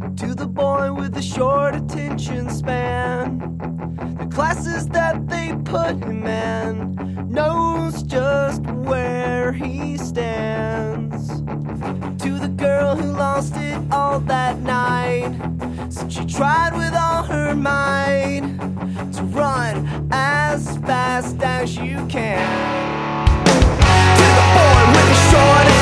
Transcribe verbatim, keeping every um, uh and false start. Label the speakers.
Speaker 1: To the boy with the short attention span, the classes that they put him in, knows just where he stands. To the girl who lost it all that night, said she tried with all her might to run as fast as you can. To the boy with the short